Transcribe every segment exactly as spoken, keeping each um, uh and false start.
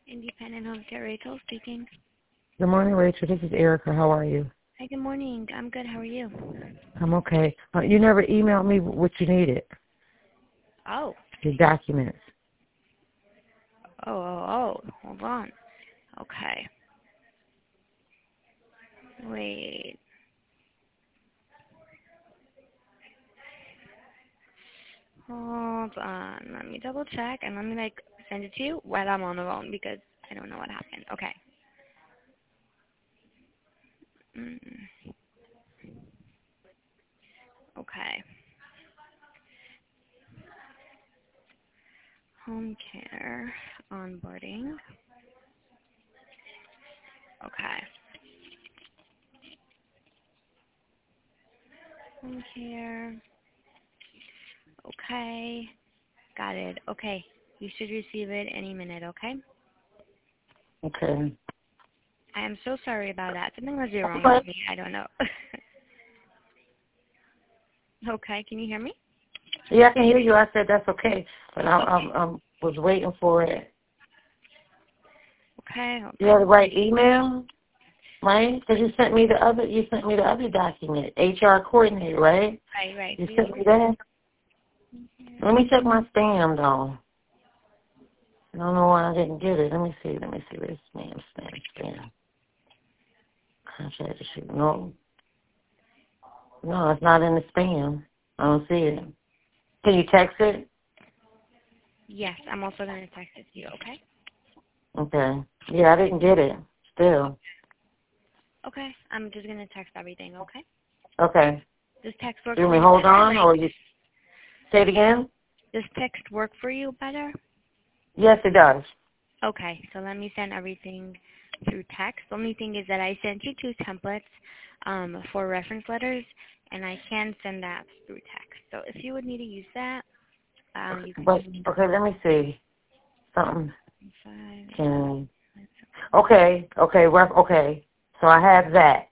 Independent Home Care, Rachel speaking. Good morning, Rachel. This is Erica. How are you? Hi, good morning. I'm good. How are you? I'm okay. Uh, you never emailed me what you needed. Oh. Your documents. Oh, oh, oh. Hold on. Okay. Wait. Hold on. Let me double check and let me like send it to you while I'm on the phone because I don't know what happened. Okay. Mm. Okay. Home care onboarding. Okay. Home care. Okay. Got it. Okay. You should receive it any minute, okay? Okay. I am so sorry about that. Something must be wrong What? with me. I don't know. Okay. Can you hear me? Yeah, I can hear you. I said that's okay, but I, Okay. I, I was waiting for it. Okay. Hold You on. have the right email, right? Because you sent me the other. You sent me the other document, H R coordinator, right? Right, right. You We sent me that. Let me check my spam though. I don't know why I didn't get it. Let me see. Let me see. Where's spam? Spam. Spam. Contract issue. No. No, it's not in the spam. I don't see it. Can you text it? Yes, I'm also going to text it to you, okay? Okay. Yeah, I didn't get it. Still. Okay. I'm just going to text everything, okay? Okay. Does text work Do you for want me you to hold better? on Like, or you say it again? does text work for you better? Yes, it does. Okay. So let me send everything through text. The only thing is that I sent you two templates um, for reference letters, and I can send that through text. So if you would need to use that, um, Okay, you can but just okay, let me see. Something five. can Okay, okay, ref okay. So I have that.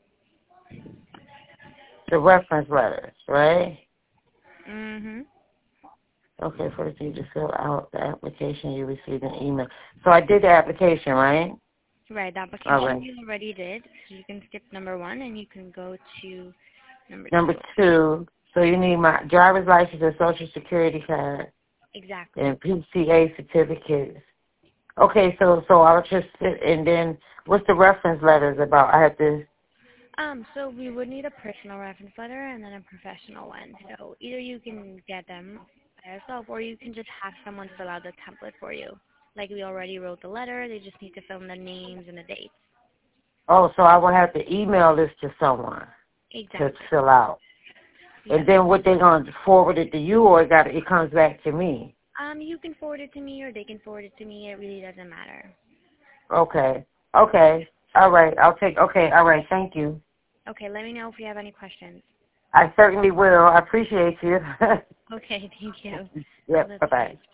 The reference letters, right? Mm-hmm. Okay, first you just fill out the application, you received an email. So I did the application, right? Right, the All application right. you already did. So you can skip number one and you can go to number Number two. two, so you need my driver's license and social security card Exactly. and P C A certificates. Okay, so so I'll just sit and then what's the reference letters about? I have to. Um, so we would need a personal reference letter and then a professional one. So either you can get them by yourself or you can just have someone fill out the template for you. Like we already wrote the letter, they just need to fill in the names and the dates. Oh, so I will have to email this to someone to Exactly. fill out, Yes. and then what they gonna forward it to you, or it got it comes back to me. Um, you can forward it to me or they can forward it to me. It really doesn't matter. Okay, okay, all right. I'll take. Okay, all right. Thank you. Okay, let me know if you have any questions. I certainly will. I appreciate you. Okay, thank you. Yep. Bye Bye-bye. bye.